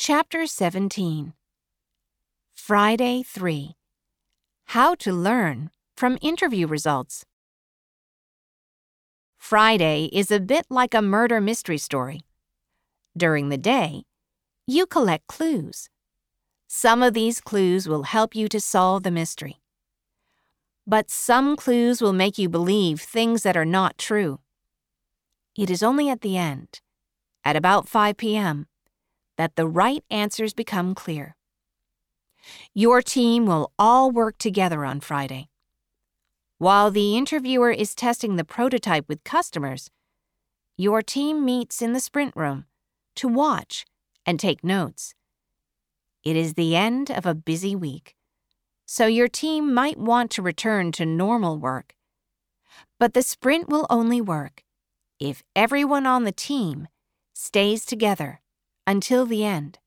Chapter 17. Friday 3. How to learn from interview results. Friday is a bit like a murder mystery story. During the day, you collect clues. Some of these clues will help you to solve the mystery. But some clues will make you believe things that are not true. It is only at the end, at about 5 p.m., that the right answers become clear. Your team will all work together on Friday. While the interviewer is testing the prototype with customers, your team meets in the sprint room to watch and take notes. It is the end of a busy week, so your team might want to return to normal work. But the sprint will only work if everyone on the team stays together until the end.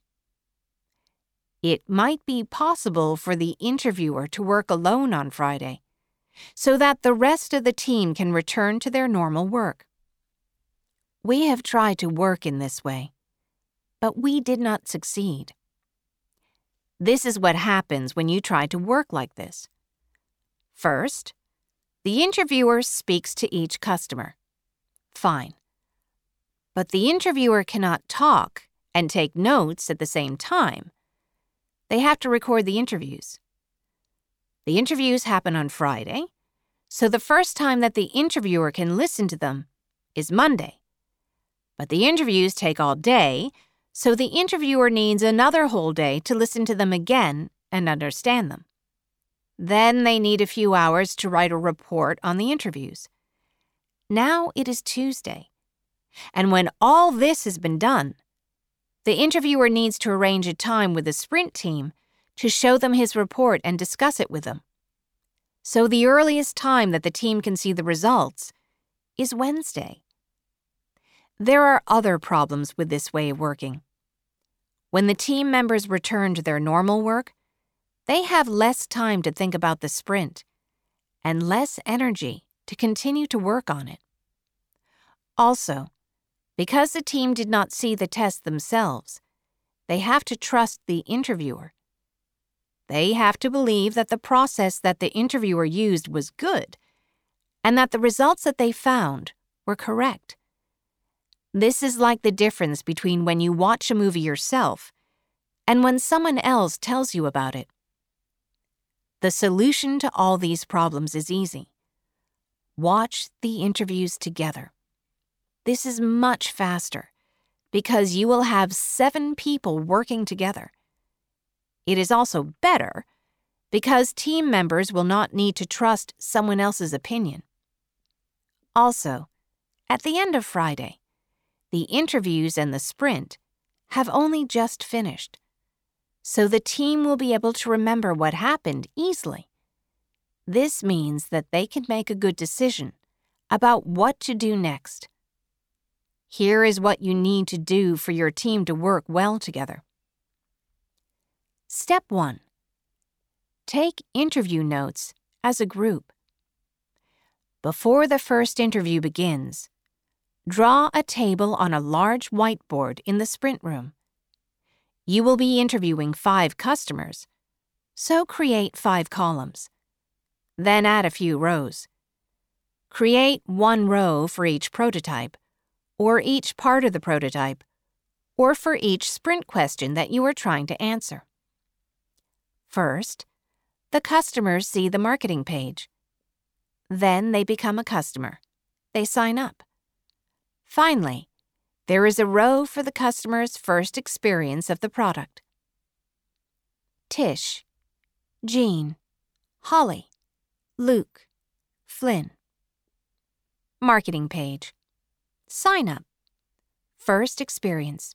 It might be possible for the interviewer to work alone on Friday, so that the rest of the team can return to their normal work. We have tried to work in this way, but we did not succeed. This is what happens when you try to work like this. First, the interviewer speaks to each customer. Fine. But the interviewer cannot talk and take notes at the same time. They have to record the interviews. The interviews happen on Friday, so the first time that the interviewer can listen to them is Monday. But the interviews take all day, so the interviewer needs another whole day to listen to them again and understand them. Then they need a few hours to write a report on the interviews. Now it is Tuesday, and when all this has been done, the interviewer needs to arrange a time with the sprint team to show them his report and discuss it with them. So the earliest time that the team can see the results is Wednesday. There are other problems with this way of working. When the team members return to their normal work, they have less time to think about the sprint and less energy to continue to work on it. Also, because the team did not see the test themselves, they have to trust the interviewer. They have to believe that the process that the interviewer used was good and that the results that they found were correct. This is like the difference between when you watch a movie yourself and when someone else tells you about it. The solution to all these problems is easy. Watch the interviews together. This is much faster because you will have 7 people working together. It is also better because team members will not need to trust someone else's opinion. Also, at the end of Friday, the interviews and the sprint have only just finished, so the team will be able to remember what happened easily. This means that they can make a good decision about what to do next. Here is what you need to do for your team to work well together. Step 1. Take interview notes as a group. Before the first interview begins, draw a table on a large whiteboard in the sprint room. You will be interviewing 5 customers, so create 5 columns. Then add a few rows. Create 1 row for each prototype, or each part of the prototype, or for each sprint question that you are trying to answer. First, the customers see the marketing page. Then they become a customer. They sign up. Finally, there is a row for the customer's first experience of the product. Tish, Jean, Holly, Luke, Flynn. Marketing page. Sign up. First experience.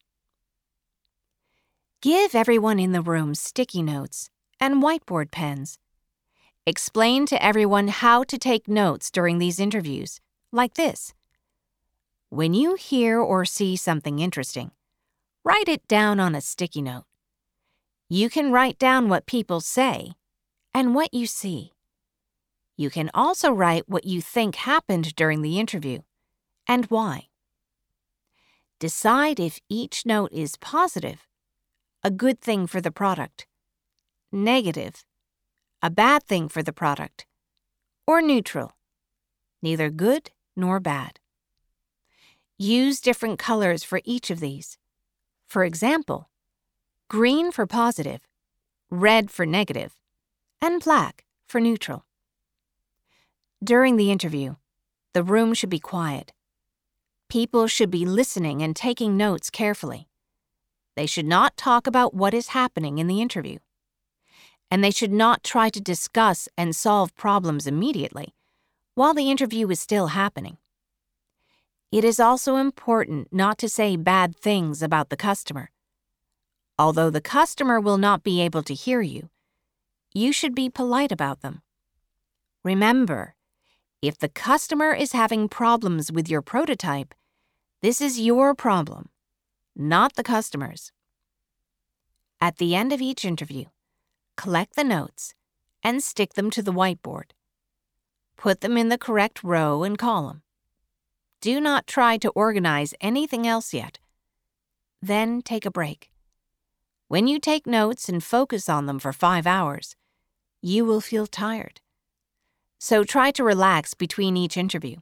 Give everyone in the room sticky notes and whiteboard pens. Explain to everyone how to take notes during these interviews, like this. When you hear or see something interesting, write it down on a sticky note. You can write down what people say and what you see. You can also write what you think happened during the interview and why. Decide if each note is positive, a good thing for the product, negative, a bad thing for the product, or neutral, neither good nor bad. Use different colors for each of these. For example, green for positive, red for negative, and black for neutral. During the interview, the room should be quiet. People should be listening and taking notes carefully. They should not talk about what is happening in the interview. And they should not try to discuss and solve problems immediately while the interview is still happening. It is also important not to say bad things about the customer. Although the customer will not be able to hear you, you should be polite about them. Remember, if the customer is having problems with your prototype, this is your problem, not the customer's. At the end of each interview, collect the notes and stick them to the whiteboard. Put them in the correct row and column. Do not try to organize anything else yet. Then take a break. When you take notes and focus on them for 5 hours, you will feel tired. So try to relax between each interview.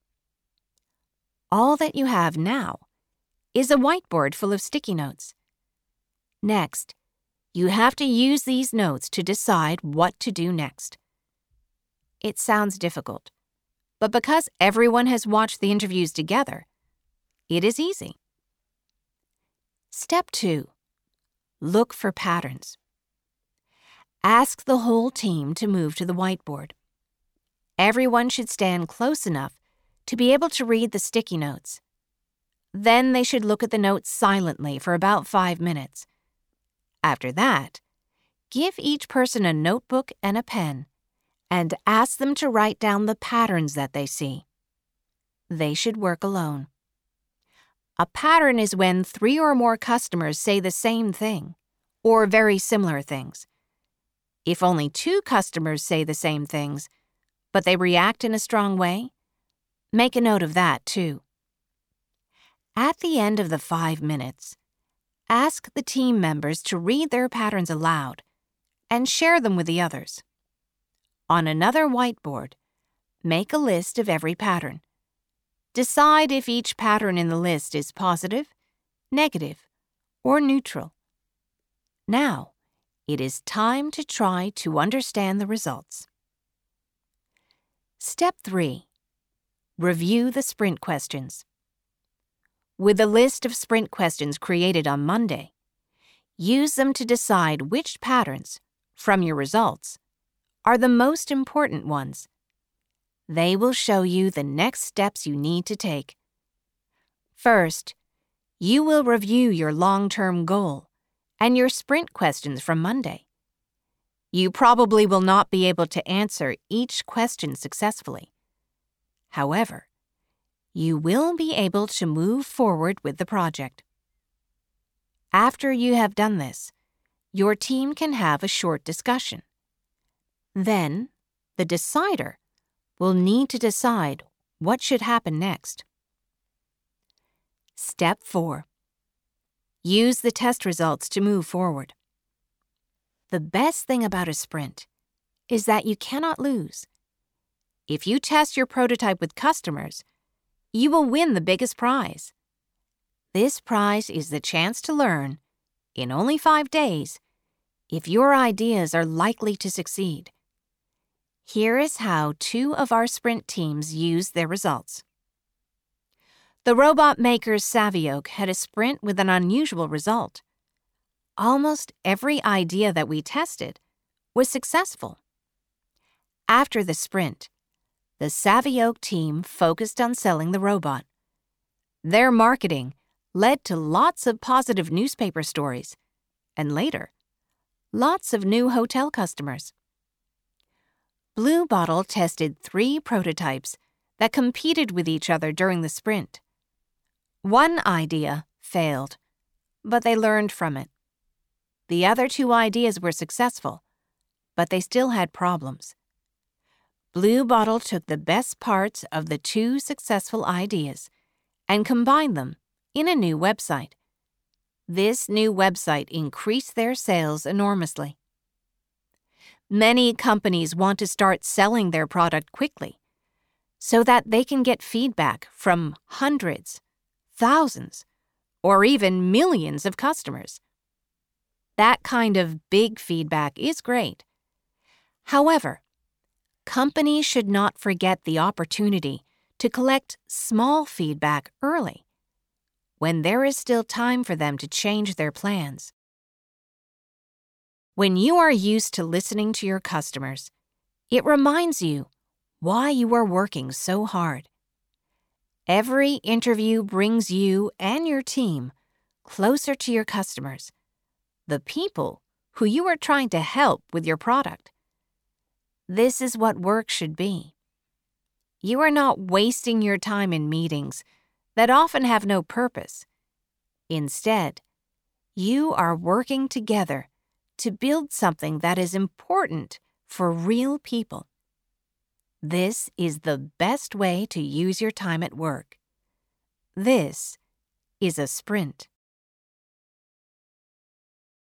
All that you have now is a whiteboard full of sticky notes. Next, you have to use these notes to decide what to do next. It sounds difficult, but because everyone has watched the interviews together, it is easy. Step 2. Look for patterns. Ask the whole team to move to the whiteboard. Everyone should stand close enough to be able to read the sticky notes. Then they should look at the notes silently for about 5 minutes. After that, give each person a notebook and a pen and ask them to write down the patterns that they see. They should work alone. A pattern is when 3 or more customers say the same thing or very similar things. If only 2 customers say the same things, but they react in a strong way, make a note of that too. At the end of the 5 minutes, ask the team members to read their patterns aloud and share them with the others. On another whiteboard, make a list of every pattern. Decide if each pattern in the list is positive, negative, or neutral. Now, it is time to try to understand the results. Step 3. Review the sprint questions. With a list of sprint questions created on Monday, use them to decide which patterns, from your results, are the most important ones. They will show you the next steps you need to take. First, you will review your long-term goal and your sprint questions from Monday. You probably will not be able to answer each question successfully. However, you will be able to move forward with the project. After you have done this, your team can have a short discussion. Then, the decider will need to decide what should happen next. Step 4. Use the test results to move forward. The best thing about a sprint is that you cannot lose. If you test your prototype with customers, you will win the biggest prize. This prize is the chance to learn, in only 5 days, if your ideas are likely to succeed. Here is how 2 of our sprint teams used their results. The robot maker's Savioke had a sprint with an unusual result. Almost every idea that we tested was successful. After the sprint, the Savioke team focused on selling the robot. Their marketing led to lots of positive newspaper stories, and later, lots of new hotel customers. Blue Bottle tested 3 prototypes that competed with each other during the sprint. One idea failed, but they learned from it. The other 2 ideas were successful, but they still had problems. Blue Bottle took the best parts of the 2 successful ideas and combined them in a new website. This new website increased their sales enormously. Many companies want to start selling their product quickly so that they can get feedback from hundreds, thousands, or even millions of customers. That kind of big feedback is great. However, companies should not forget the opportunity to collect small feedback early, when there is still time for them to change their plans. When you are used to listening to your customers, it reminds you why you are working so hard. Every interview brings you and your team closer to your customers, the people who you are trying to help with your product. This is what work should be. You are not wasting your time in meetings that often have no purpose. Instead, you are working together to build something that is important for real people. This is the best way to use your time at work. This is a sprint.